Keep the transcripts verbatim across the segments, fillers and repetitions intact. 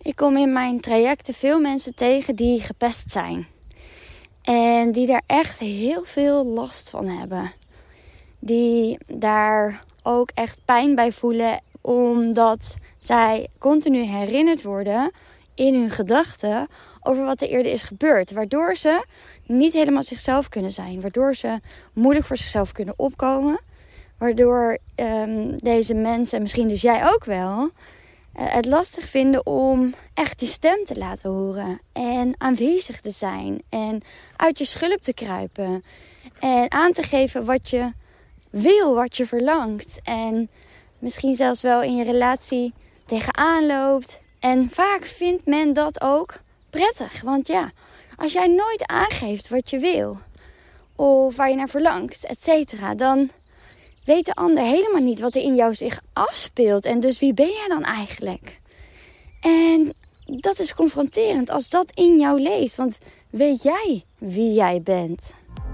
Ik kom in mijn trajecten veel mensen tegen die gepest zijn. En die daar echt heel veel last van hebben. Die daar ook echt pijn bij voelen. Omdat zij continu herinnerd worden in hun gedachten over wat er eerder is gebeurd. Waardoor ze niet helemaal zichzelf kunnen zijn. Waardoor ze moeilijk voor zichzelf kunnen opkomen. Waardoor um, deze mensen, misschien dus jij ook wel, uh, het lastig vinden om echt je stem te laten horen. En aanwezig te zijn. En uit je schulp te kruipen. En aan te geven wat je wil, wat je verlangt. En misschien zelfs wel in je relatie tegenaan loopt. En vaak vindt men dat ook prettig. Want ja, als jij nooit aangeeft wat je wil. Of waar je naar verlangt, et cetera. Dan weet de ander helemaal niet wat er in jou zich afspeelt. En dus wie ben jij dan eigenlijk? En dat is confronterend als dat in jou leeft. Want weet jij wie jij bent?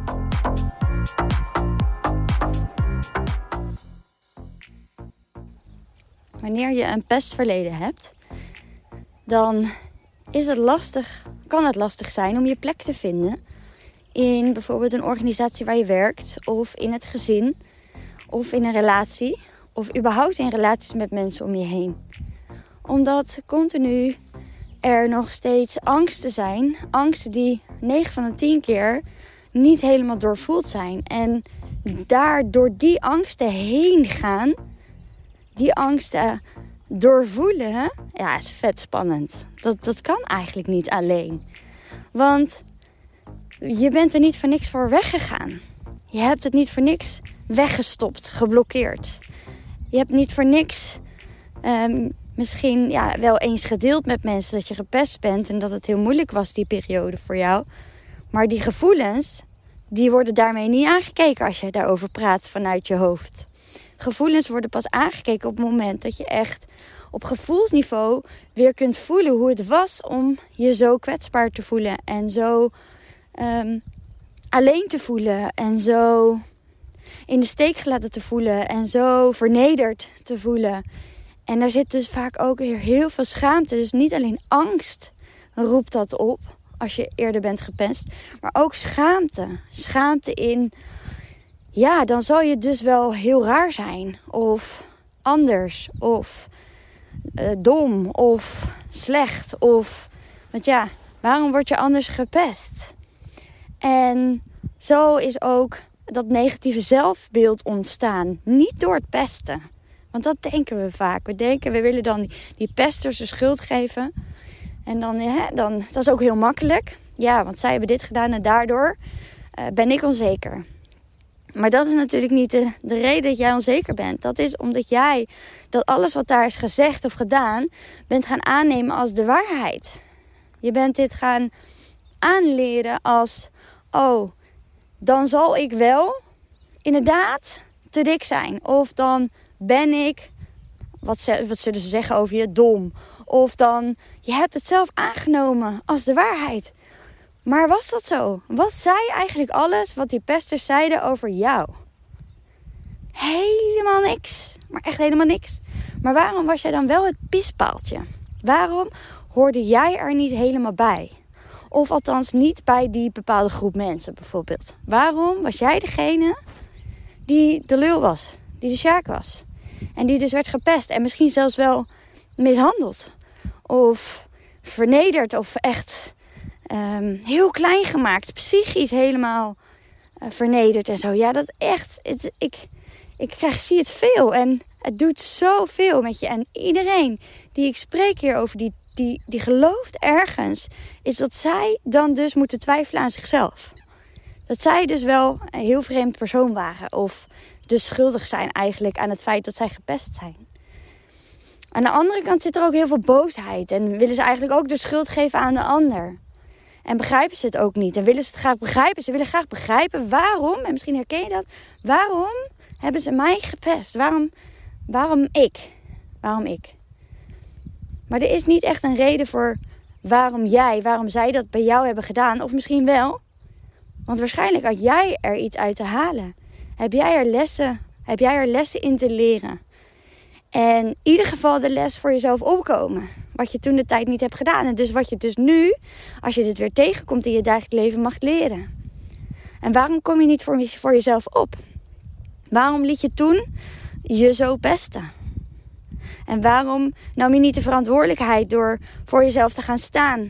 Wanneer je een pestverleden hebt, dan is het lastig, kan het lastig zijn om je plek te vinden in bijvoorbeeld een organisatie waar je werkt, of in het gezin, of in een relatie, of überhaupt in relaties met mensen om je heen. Omdat continu er nog steeds angsten zijn, angsten die negen van de tien keer niet helemaal doorvoeld zijn. En daar door die angsten heen gaan, die angsten doorvoelen, ja, is vet spannend. Dat, dat kan eigenlijk niet alleen. Want je bent er niet voor niks voor weggegaan. Je hebt het niet voor niks weggestopt, geblokkeerd. Je hebt niet voor niks um, misschien ja, wel eens gedeeld met mensen dat je gepest bent en dat het heel moeilijk was die periode voor jou. Maar die gevoelens, die worden daarmee niet aangekeken als je daarover praat vanuit je hoofd. Gevoelens worden pas aangekeken op het moment dat je echt op gevoelsniveau weer kunt voelen hoe het was om je zo kwetsbaar te voelen. En zo um, alleen te voelen. En zo in de steek gelaten te voelen. En zo vernederd te voelen. En daar zit dus vaak ook weer heel veel schaamte. Dus niet alleen angst roept dat op als je eerder bent gepest. Maar ook schaamte. Schaamte in, ja, dan zal je dus wel heel raar zijn. Of anders. Of uh, dom. Of slecht. Of, want ja, waarom word je anders gepest? En zo is ook dat negatieve zelfbeeld ontstaan. Niet door het pesten. Want dat denken we vaak. We denken, we willen dan die, die pesters de schuld geven. En dan, hè, dan, dat is ook heel makkelijk. Ja, want zij hebben dit gedaan en daardoor uh, ben ik onzeker. Maar dat is natuurlijk niet de, de reden dat jij onzeker bent. Dat is omdat jij dat alles wat daar is gezegd of gedaan bent gaan aannemen als de waarheid. Je bent dit gaan aanleren als, oh, dan zal ik wel inderdaad te dik zijn. Of dan ben ik, wat, ze, wat zullen ze zeggen over je, dom. Of dan, je hebt het zelf aangenomen als de waarheid. Maar was dat zo? Wat zei eigenlijk alles wat die pesters zeiden over jou? Helemaal niks. Maar echt helemaal niks. Maar waarom was jij dan wel het pispaaltje? Waarom hoorde jij er niet helemaal bij? Of althans niet bij die bepaalde groep mensen bijvoorbeeld. Waarom was jij degene die de lul was? Die de sjaak was? En die dus werd gepest en misschien zelfs wel mishandeld. Of vernederd of echt um, heel klein gemaakt. Psychisch helemaal uh, vernederd en zo. Ja, dat echt. Het, ik, ik krijg, zie het veel. En het doet zoveel met je. En iedereen die ik spreek hierover, die, die, die gelooft ergens, is dat zij dan dus moeten twijfelen aan zichzelf. Dat zij dus wel een heel vreemd persoon waren. Of dus schuldig zijn eigenlijk aan het feit dat zij gepest zijn. Aan de andere kant zit er ook heel veel boosheid. En willen ze eigenlijk ook de schuld geven aan de ander. En begrijpen ze het ook niet. En willen ze het graag begrijpen. Ze willen graag begrijpen waarom. En misschien herken je dat. Waarom hebben ze mij gepest? Waarom, waarom ik? Waarom ik? Maar er is niet echt een reden voor waarom jij, waarom zij dat bij jou hebben gedaan. Of misschien wel. Want waarschijnlijk had jij er iets uit te halen. Heb jij er lessen, heb jij er lessen in te leren. En in ieder geval de les voor jezelf opkomen. Wat je toen de tijd niet hebt gedaan. En dus wat je dus nu, als je dit weer tegenkomt in je dagelijks leven, mag leren. En waarom kom je niet voor, voor jezelf op? Waarom liet je toen je zo pesten? En waarom nam je niet de verantwoordelijkheid door voor jezelf te gaan staan?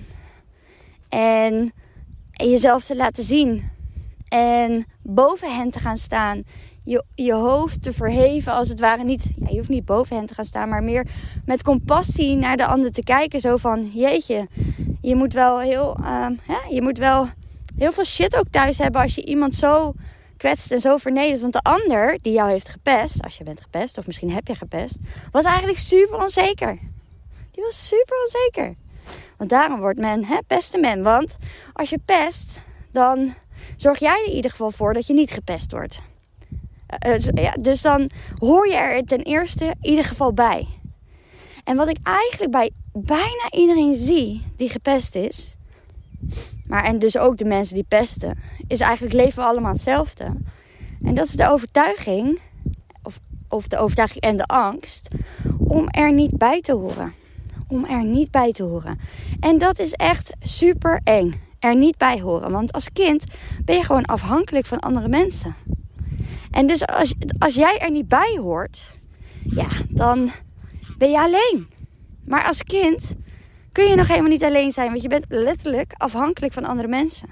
En, en jezelf te laten zien. En boven hen te gaan staan. Je, je hoofd te verheven als het ware. Niet, ja, je hoeft niet boven hen te gaan staan. Maar meer met compassie naar de ander te kijken. Zo van, jeetje. Je moet wel heel, uh, hè, je moet wel heel veel shit ook thuis hebben. Als je iemand zo kwetst en zo vernedert. Want de ander die jou heeft gepest. Als je bent gepest. Of misschien heb je gepest. Was eigenlijk super onzeker. Die was super onzeker. Want daarom wordt men, hè, pesten men. Want als je pest, dan zorg jij er in ieder geval voor dat je niet gepest wordt. Uh, dus, ja, dus dan hoor je er ten eerste in ieder geval bij. En wat ik eigenlijk bij bijna iedereen zie die gepest is, maar en dus ook de mensen die pesten, is eigenlijk leven we allemaal hetzelfde. En dat is de overtuiging, of, of de overtuiging en de angst, om er niet bij te horen. Om er niet bij te horen. En dat is echt super eng. Er niet bij horen. Want als kind ben je gewoon afhankelijk van andere mensen. En dus als, als jij er niet bij hoort, ja, dan ben je alleen. Maar als kind kun je nog helemaal niet alleen zijn. Want je bent letterlijk afhankelijk van andere mensen.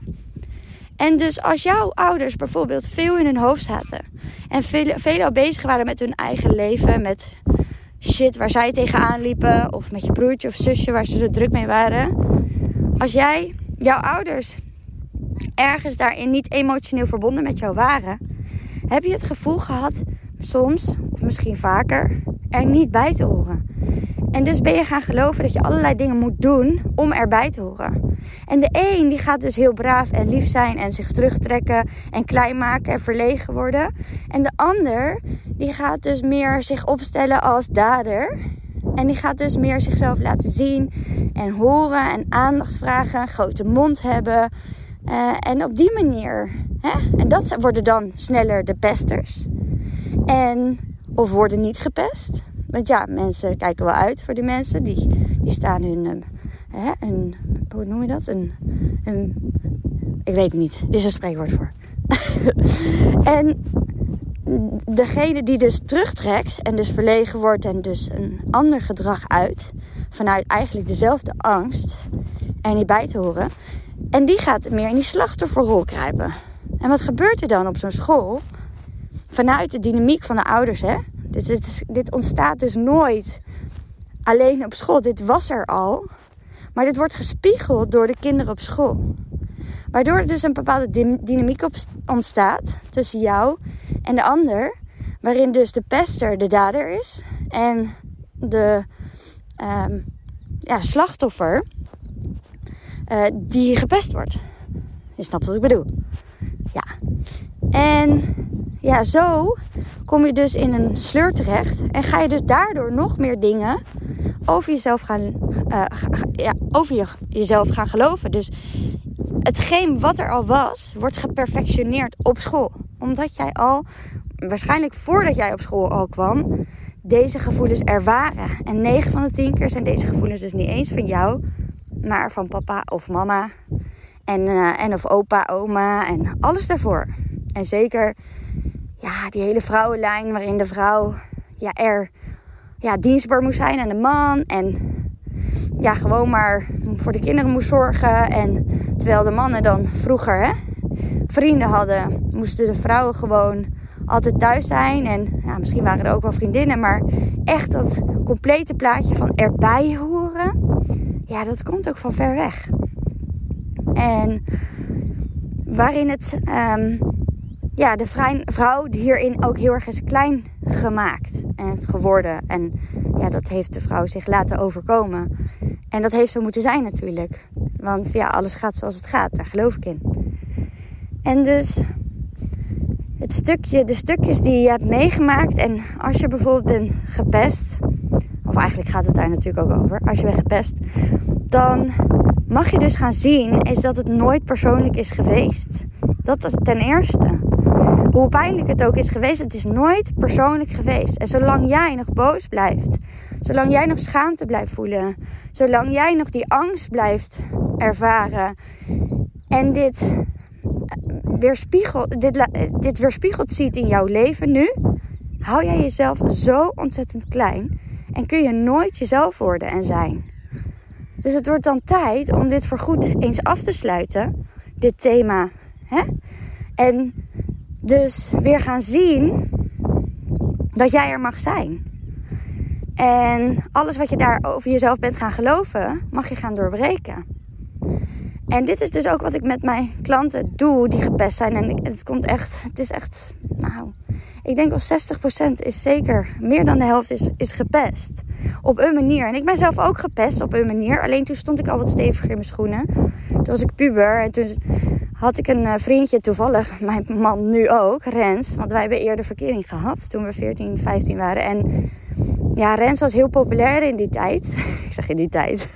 En dus als jouw ouders bijvoorbeeld veel in hun hoofd zaten. En veel, veel al bezig waren met hun eigen leven. Met shit waar zij tegenaan liepen. Of met je broertje of zusje waar ze zo druk mee waren. Als jij, jouw ouders, ergens daarin niet emotioneel verbonden met jou waren, heb je het gevoel gehad, soms, of misschien vaker, er niet bij te horen. En dus ben je gaan geloven dat je allerlei dingen moet doen om erbij te horen. En de een die gaat dus heel braaf en lief zijn en zich terugtrekken en klein maken en verlegen worden. En de ander die gaat dus meer zich opstellen als dader. En die gaat dus meer zichzelf laten zien en horen en aandacht vragen, een grote mond hebben. Uh, en op die manier, hè? En dat worden dan sneller de pesters. En, of worden niet gepest. Want ja, mensen kijken wel uit voor die mensen. Die, die staan hun, um, hè, hun, hoe noem je dat? Een, een, ik weet het niet, dit is een spreekwoord voor. En degene die dus terugtrekt en dus verlegen wordt en dus een ander gedrag uit, vanuit eigenlijk dezelfde angst, er niet bij te horen. En die gaat meer in die slachtofferrol kruipen. En wat gebeurt er dan op zo'n school? Vanuit de dynamiek van de ouders, hè? Dit, dit, dit ontstaat dus nooit alleen op school. Dit was er al. Maar dit wordt gespiegeld door de kinderen op school. Waardoor er dus een bepaalde dynamiek op ontstaat tussen jou en de ander. Waarin dus de pester de dader is. En de um, ja, slachtoffer uh, die gepest wordt. Je snapt wat ik bedoel. Ja. En ja, zo kom je dus in een sleur terecht. En ga je dus daardoor nog meer dingen over jezelf gaan, uh, ga, ja, over je, jezelf gaan geloven. Dus hetgeen wat er al was, wordt geperfectioneerd op school. Omdat jij al, waarschijnlijk voordat jij op school al kwam, deze gevoelens er waren. En negen van de tien keer zijn deze gevoelens dus niet eens van jou, maar van papa of mama. En, uh, en of opa, oma en alles daarvoor. En zeker ja, die hele vrouwenlijn waarin de vrouw ja, er ja, dienstbaar moest zijn aan de man. En ja, gewoon maar voor de kinderen moest zorgen. En terwijl de mannen dan vroeger hè, vrienden hadden, moesten de vrouwen gewoon altijd thuis zijn. En ja, misschien waren er ook wel vriendinnen. Maar echt dat complete plaatje van erbij horen. Ja, dat komt ook van ver weg. En waarin het um, ja, de vrouw hierin ook heel erg is klein gemaakt en geworden. En ja, dat heeft de vrouw zich laten overkomen. En dat heeft zo moeten zijn natuurlijk. Want ja, alles gaat zoals het gaat. Daar geloof ik in. En dus het stukje, de stukjes die je hebt meegemaakt. En als je bijvoorbeeld bent gepest. Of eigenlijk gaat het daar natuurlijk ook over. Als je bent gepest. Dan mag je dus gaan zien is dat het nooit persoonlijk is geweest. Dat is ten eerste. hoe pijnlijk het ook is geweest, het is nooit persoonlijk geweest. En zolang jij nog boos blijft, zolang jij nog schaamte blijft voelen, zolang jij nog die angst blijft ervaren en dit weerspiegelt, dit, dit weerspiegeld ziet in jouw leven nu, hou jij jezelf zo ontzettend klein en kun je nooit jezelf worden en zijn. Dus het wordt dan tijd om dit voorgoed eens af te sluiten, dit thema. Hè? En dus weer gaan zien dat jij er mag zijn. En alles wat je daar over jezelf bent gaan geloven, mag je gaan doorbreken. En dit is dus ook wat ik met mijn klanten doe die gepest zijn. En het komt echt, het is echt, nou, ik denk al zestig procent is zeker, meer dan de helft is, is gepest. Op een manier. En ik ben zelf ook gepest op een manier. Alleen toen stond ik al wat steviger in mijn schoenen. Toen was ik puber en toen had ik een vriendje, toevallig mijn man nu ook, Rens. Want wij hebben eerder verkering gehad toen we veertien, vijftien waren. En ja, Rens was heel populair in die tijd. Ik zeg in die tijd.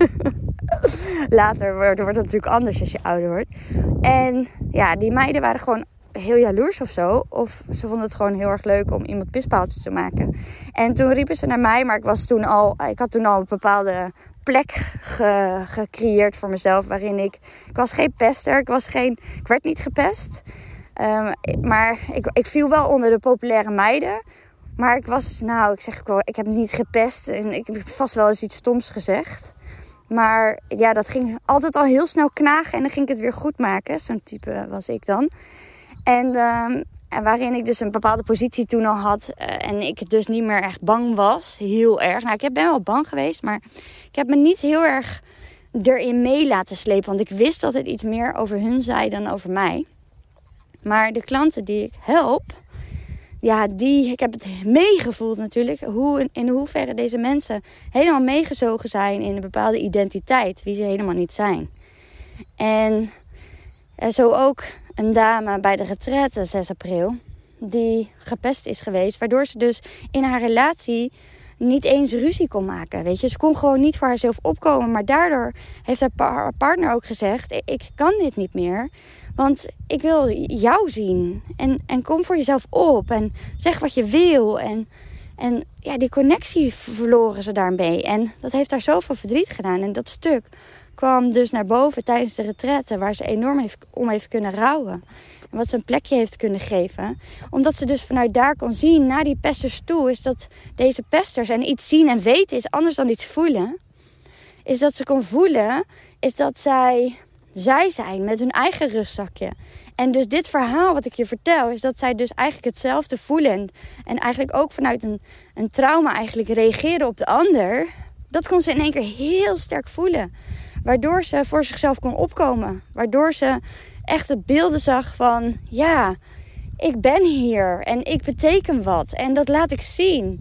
Later wordt, wordt het natuurlijk anders als je ouder wordt. En ja, die meiden waren gewoon heel jaloers of zo. Of ze vonden het gewoon heel erg leuk om iemand pispaaltjes te maken. En toen riepen ze naar mij, maar ik was toen al, ik had toen al een bepaalde plek ge, gecreëerd voor mezelf. Waarin ik, ik was geen pester, ik was geen, ik werd niet gepest. Um, maar ik, ik viel wel onder de populaire meiden. Maar ik was, nou, ik zeg wel, ik heb niet gepest. En ik heb vast wel eens iets stoms gezegd. Maar ja, dat ging altijd al heel snel knagen en dan ging ik het weer goed maken. Zo'n type was ik dan. En, um, en waarin ik dus een bepaalde positie toen al had. Uh, en ik dus niet meer echt bang was. Heel erg. Nou, ik ben wel bang geweest. Maar ik heb me niet heel erg erin mee laten slepen. Want ik wist dat het iets meer over hun zei dan over mij. Maar de klanten die ik help. Ja, die, ik heb het meegevoeld natuurlijk. Hoe, in hoeverre deze mensen helemaal meegezogen zijn in een bepaalde identiteit. Wie ze helemaal niet zijn. En uh, zo ook een dame bij de retraite zes april. Die gepest is geweest. Waardoor ze dus in haar relatie niet eens ruzie kon maken. Weet je, ze kon gewoon niet voor haarzelf opkomen. Maar daardoor heeft haar, pa- haar partner ook gezegd. Ik kan dit niet meer. Want ik wil jou zien. En, en kom voor jezelf op. En zeg wat je wil. En, en ja, die connectie verloren ze daarmee. En dat heeft haar zoveel verdriet gedaan. En dat stuk kwam dus naar boven tijdens de retraite. Waar ze enorm heeft, om heeft kunnen rouwen. En wat ze een plekje heeft kunnen geven. Omdat ze dus vanuit daar kon zien, naar die pesters toe. Is dat deze pesters en iets zien en weten is anders dan iets voelen. Is dat ze kon voelen. Is dat zij... zij zijn met hun eigen rugzakje. En dus dit verhaal wat ik je vertel, is dat zij dus eigenlijk hetzelfde voelen. En, en eigenlijk ook vanuit een, een trauma eigenlijk reageren op de ander. Dat kon ze in één keer heel sterk voelen. Waardoor ze voor zichzelf kon opkomen. Waardoor ze echt de beelden zag van, ja, ik ben hier. En ik beteken wat. En dat laat ik zien.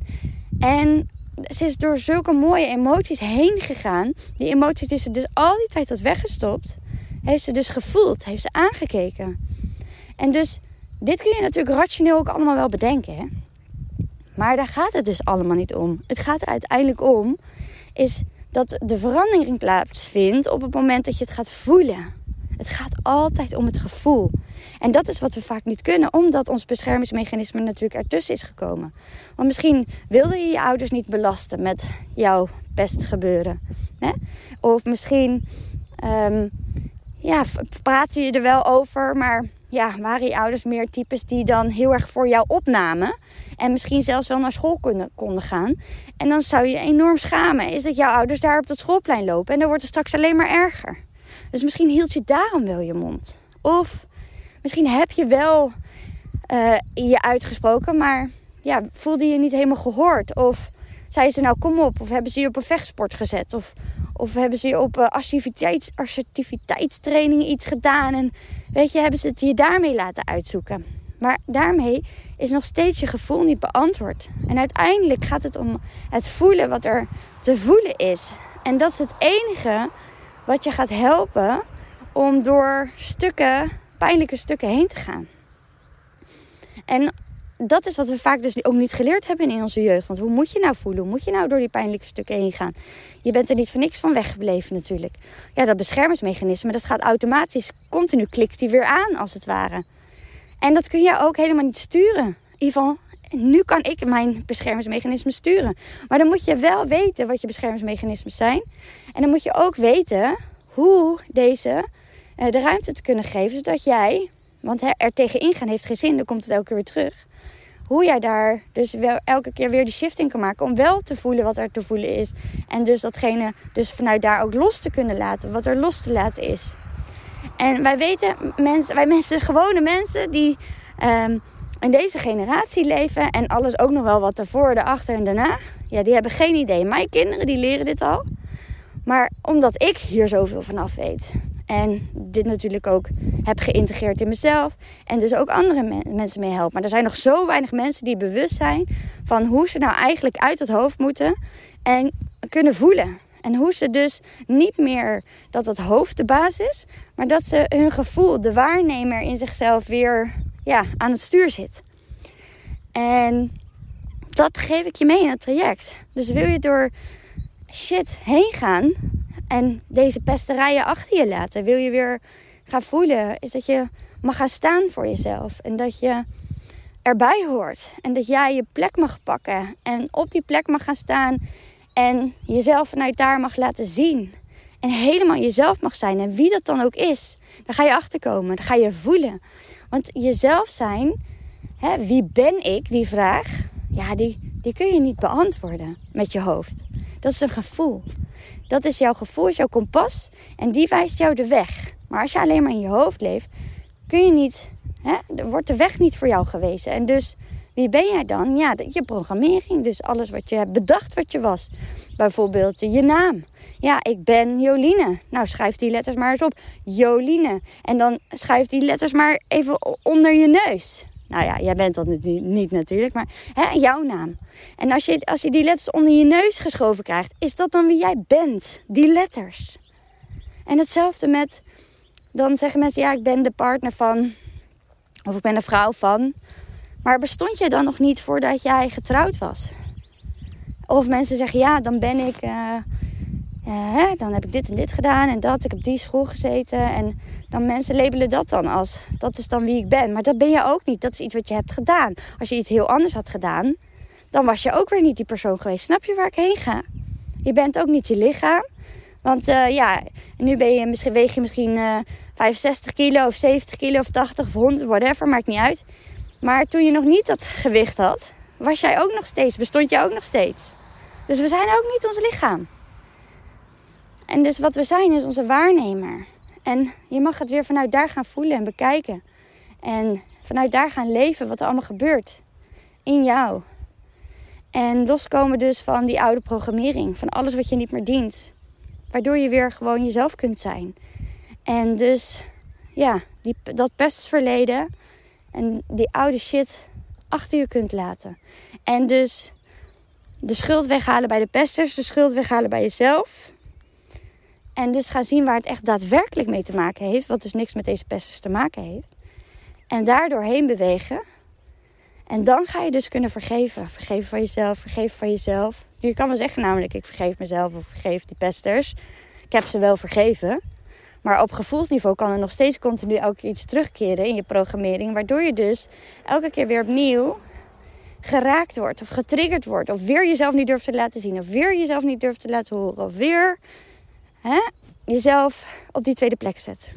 En ze is door zulke mooie emoties heen gegaan. Die emoties die ze dus al die tijd had weggestopt, heeft ze dus gevoeld, heeft ze aangekeken. En dus, dit kun je natuurlijk rationeel ook allemaal wel bedenken. Hè? Maar daar gaat het dus allemaal niet om. Het gaat er uiteindelijk om, is dat de verandering plaatsvindt op het moment dat je het gaat voelen. Het gaat altijd om het gevoel. En dat is wat we vaak niet kunnen, omdat ons beschermingsmechanisme natuurlijk ertussen is gekomen. Want misschien wilde je je ouders niet belasten met jouw pestgebeuren. Hè? Of misschien Um, ja, praten je er wel over, maar ja, waren je ouders meer types die dan heel erg voor jou opnamen. En misschien zelfs wel naar school konden, konden gaan. En dan zou je je enorm schamen. Is dat jouw ouders daar op dat schoolplein lopen en dan wordt het straks alleen maar erger. Dus misschien hield je daarom wel je mond. Of misschien heb je wel uh, je uitgesproken, maar ja, voelde je niet helemaal gehoord. Of zeiden ze nou kom op, of hebben ze je op een vechtsport gezet. Of, of hebben ze je op uh, assertiviteits, assertiviteitstraining iets gedaan. En weet je, hebben ze het je daarmee laten uitzoeken. Maar daarmee is nog steeds je gevoel niet beantwoord. En uiteindelijk gaat het om het voelen wat er te voelen is. En dat is het enige wat je gaat helpen om door stukken, pijnlijke stukken heen te gaan. En dat is wat we vaak dus ook niet geleerd hebben in onze jeugd. Want hoe moet je nou voelen? Hoe moet je nou door die pijnlijke stukken heen gaan? Je bent er niet voor niks van weggebleven natuurlijk. Ja, dat beschermingsmechanisme, dat gaat automatisch, continu klikt die weer aan als het ware. En dat kun je ook helemaal niet sturen. In ieder geval, nu kan ik mijn beschermingsmechanismen sturen. Maar dan moet je wel weten wat je beschermingsmechanismen zijn. En dan moet je ook weten hoe deze uh, de ruimte te kunnen geven. Zodat jij, want hè, er tegen ingaan heeft geen zin, dan komt het elke keer weer terug. Hoe jij daar dus wel elke keer weer die shift in kan maken. Om wel te voelen wat er te voelen is. En dus datgene dus vanuit daar ook los te kunnen laten. Wat er los te laten is. En wij weten, mensen, wij mensen, gewone mensen die um, in deze generatie leven. En alles ook nog wel wat ervoor, erachter en daarna. Ja, die hebben geen idee. Mijn kinderen die leren dit al. Maar omdat ik hier zoveel vanaf weet. En dit natuurlijk ook heb geïntegreerd in mezelf. En dus ook andere me- mensen mee helpen. Maar er zijn nog zo weinig mensen die bewust zijn van hoe ze nou eigenlijk uit het hoofd moeten. En kunnen voelen. En hoe ze dus niet meer dat het hoofd de baas is. Maar dat ze hun gevoel, de waarnemer in zichzelf weer ja, aan het stuur zit. En dat geef ik je mee in het traject. Dus wil je door shit heen gaan en deze pesterijen achter je laten. Wil je weer gaan voelen, is dat je mag gaan staan voor jezelf. En dat je erbij hoort. En dat jij je plek mag pakken. En op die plek mag gaan staan. En jezelf vanuit daar mag laten zien. En helemaal jezelf mag zijn. En wie dat dan ook is. Daar ga je achterkomen. Daar ga je voelen. Want jezelf zijn. Hè, wie ben ik? Die vraag. Ja, die, die kun je niet beantwoorden met je hoofd. Dat is een gevoel. Dat is jouw gevoel, is jouw kompas. En die wijst jou de weg. Maar als je alleen maar in je hoofd leeft. Kun je niet. Hè, wordt de weg niet voor jou gewezen. En dus. Wie ben jij dan? Ja, je programmering. Dus alles wat je hebt bedacht wat je was. Bijvoorbeeld je naam. Ja, ik ben Joline. Nou, schrijf die letters maar eens op. Joline. En dan schrijf die letters maar even onder je neus. Nou ja, jij bent dat niet, niet natuurlijk. Maar hè, jouw naam. En als je, als je die letters onder je neus geschoven krijgt. Is dat dan wie jij bent? Die letters. En hetzelfde met. Dan zeggen mensen. Ja, ik ben de partner van. Of ik ben de vrouw van. Maar bestond je dan nog niet voordat jij getrouwd was? Of mensen zeggen, ja, dan ben ik... Uh, uh, hè, dan heb ik dit en dit gedaan en dat. Ik heb die school gezeten. En dan mensen labelen dat dan als... Dat is dan wie ik ben. Maar dat ben je ook niet. Dat is iets wat je hebt gedaan. Als je iets heel anders had gedaan... Dan was je ook weer niet die persoon geweest. Snap je waar ik heen ga? Je bent ook niet je lichaam. Want uh, ja, nu ben je, misschien, weeg je misschien uh, vijfenzestig kilo of zeventig kilo of tachtig of honderd. Whatever, maakt niet uit. Maar toen je nog niet dat gewicht had, was jij ook nog steeds, bestond jij ook nog steeds. Dus we zijn ook niet ons lichaam. En dus wat we zijn is onze waarnemer. En je mag het weer vanuit daar gaan voelen en bekijken. En vanuit daar gaan leven wat er allemaal gebeurt. In jou. En loskomen dus van die oude programmering. Van alles wat je niet meer dient. Waardoor je weer gewoon jezelf kunt zijn. En dus, ja, die, dat pestverleden... En die oude shit achter je kunt laten. En dus de schuld weghalen bij de pesters. De schuld weghalen bij jezelf. En dus gaan zien waar het echt daadwerkelijk mee te maken heeft. Wat dus niks met deze pesters te maken heeft. En daardoor heen bewegen. En dan ga je dus kunnen vergeven. Vergeven van jezelf, vergeven van jezelf. Je kan wel zeggen namelijk, ik vergeef mezelf of vergeef die pesters. Ik heb ze wel vergeven. Maar op gevoelsniveau kan er nog steeds continu elke keer iets terugkeren in je programmering. Waardoor je dus elke keer weer opnieuw geraakt wordt of getriggerd wordt. Of weer jezelf niet durft te laten zien. Of weer jezelf niet durft te laten horen. Of weer hè, jezelf op die tweede plek zet.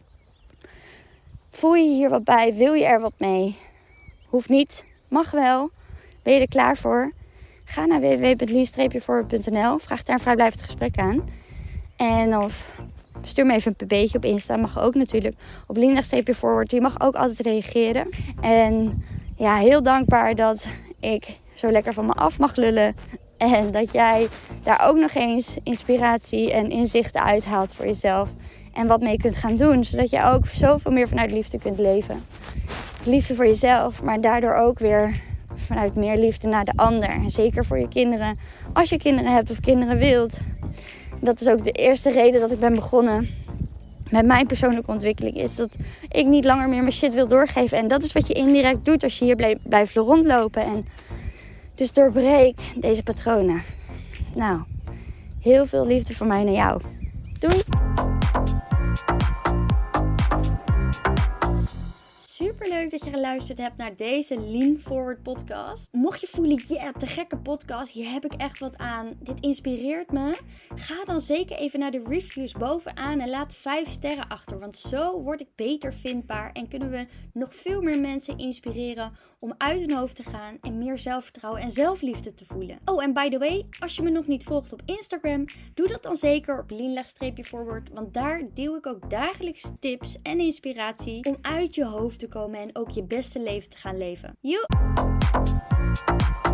Voel je hier wat bij? Wil je er wat mee? Hoeft niet. Mag wel. Ben je er klaar voor? Ga naar w w w punt lien forward punt n l. Vraag daar een vrijblijvend gesprek aan. En of... Stuur me even een pb'tje op Insta. Mag ook natuurlijk. Op lien-forward. Je mag ook altijd reageren. En ja, heel dankbaar dat ik zo lekker van me af mag lullen. En dat jij daar ook nog eens inspiratie en inzichten uithaalt voor jezelf. En wat mee kunt gaan doen. Zodat je ook zoveel meer vanuit liefde kunt leven. Liefde voor jezelf. Maar daardoor ook weer vanuit meer liefde naar de ander. En zeker voor je kinderen. Als je kinderen hebt of kinderen wilt. Dat is ook de eerste reden dat ik ben begonnen met mijn persoonlijke ontwikkeling. Is dat ik niet langer meer mijn shit wil doorgeven. En dat is wat je indirect doet als je hier blijft rondlopen. En dus doorbreek deze patronen. Nou, heel veel liefde voor mij naar jou. Doei! Superleuk leuk dat je geluisterd hebt naar deze Lean Forward podcast. Mocht je voelen, ja, yeah, te gekke podcast, hier heb ik echt wat aan. Dit inspireert me. Ga dan zeker even naar de reviews bovenaan en laat vijf sterren achter. Want zo word ik beter vindbaar en kunnen we nog veel meer mensen inspireren om uit hun hoofd te gaan en meer zelfvertrouwen en zelfliefde te voelen. Oh, en by the way, als je me nog niet volgt op Instagram, doe dat dan zeker op lean-forward. Want daar deel ik ook dagelijks tips en inspiratie om uit je hoofd te komen en ook je beste leven te gaan leven. Joe!